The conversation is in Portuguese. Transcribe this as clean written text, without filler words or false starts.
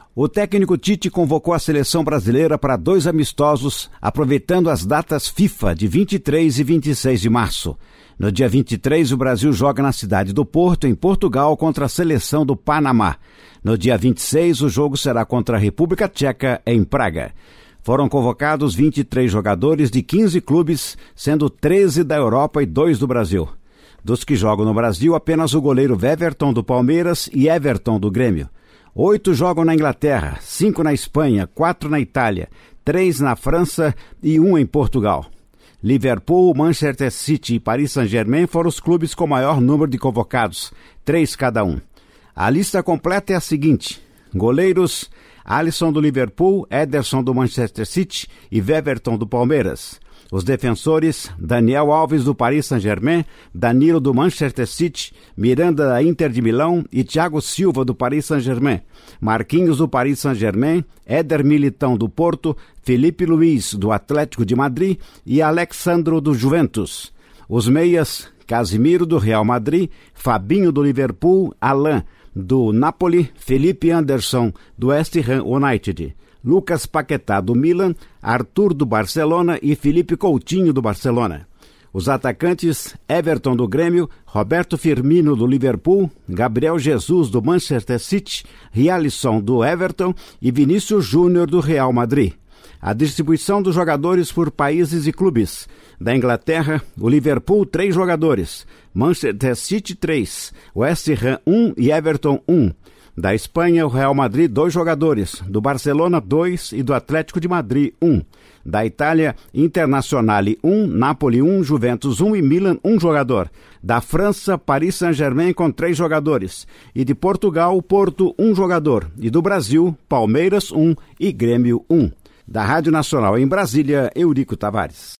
O técnico Tite convocou a seleção brasileira para 2 amistosos, aproveitando as datas FIFA de 23 e 26 de março. No dia 23, o Brasil joga na cidade do Porto, em Portugal, contra a seleção do Panamá. No dia 26, o jogo será contra a República Tcheca, em Praga. Foram convocados 23 jogadores de 15 clubes, sendo 13 da Europa e 2 do Brasil. Dos que jogam no Brasil, apenas o goleiro Weverton do Palmeiras e Everton do Grêmio. 8 jogam na Inglaterra, 5 na Espanha, 4 na Itália, 3 na França e 1 em Portugal. Liverpool, Manchester City e Paris Saint-Germain foram os clubes com maior número de convocados, 3 cada um. A lista completa é a seguinte: goleiros: Alisson do Liverpool, Ederson do Manchester City e Weverton do Palmeiras. Os defensores: Daniel Alves do Paris Saint-Germain, Danilo do Manchester City, Miranda da Inter de Milão e Thiago Silva do Paris Saint-Germain. Marquinhos do Paris Saint-Germain, Éder Militão do Porto, Felipe Luiz do Atlético de Madrid e Alexandro do Juventus. Os meias: Casimiro do Real Madrid, Fabinho do Liverpool, Alain do Napoli, Felipe Anderson do West Ham United, Lucas Paquetá do Milan, Arthur do Barcelona e Felipe Coutinho do Barcelona. Os atacantes: Everton do Grêmio, Roberto Firmino do Liverpool, Gabriel Jesus do Manchester City, Rialisson do Everton e Vinícius Júnior do Real Madrid. A distribuição dos jogadores por países e clubes: da Inglaterra, o Liverpool 3 jogadores, Manchester City 3, West Ham 1 e Everton 1. Da Espanha, o Real Madrid 2 jogadores, do Barcelona 2 e do Atlético de Madrid 1. Da Itália, Internazionale 1, Napoli 1, Juventus 1 e Milan 1 jogador. Da França, Paris Saint-Germain com 3 jogadores. E de Portugal, Porto 1 jogador. E do Brasil, Palmeiras 1 e Grêmio 1. Da Rádio Nacional em Brasília, Eurico Tavares.